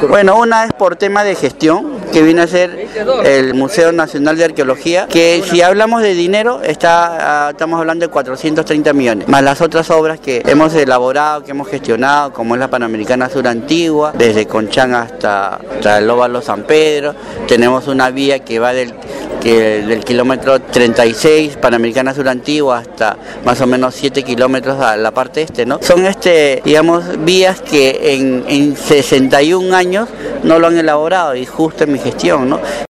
Bueno, una es por tema de gestión, que viene a ser el Museo Nacional de Arqueología, que si hablamos de dinero, estamos hablando de 430 millones, más las otras obras que hemos elaborado, que hemos gestionado, como es la Panamericana Sur Antigua, desde Conchán hasta el Óvalo San Pedro. Tenemos una vía que va del kilómetro 36, Panamericana Sur Antigua, hasta más o menos 7 kilómetros a la parte este, ¿no? Son digamos, vías que en 61 años no lo han elaborado, y justo en mi gestión, ¿no?